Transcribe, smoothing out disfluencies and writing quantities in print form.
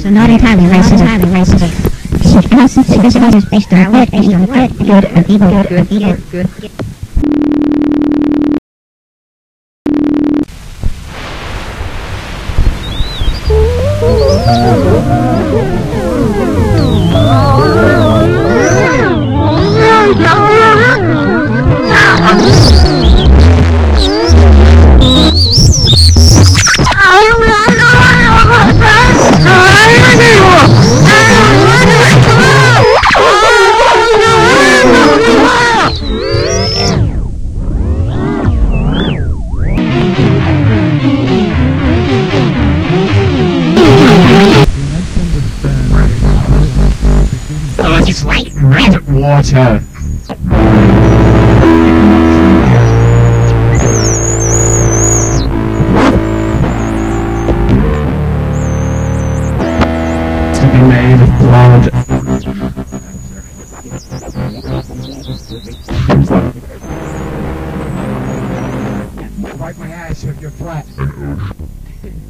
not entirely racist. This is based on good and evil. Good. It's like red water. To be made of blood. Wipe my ass with your flat.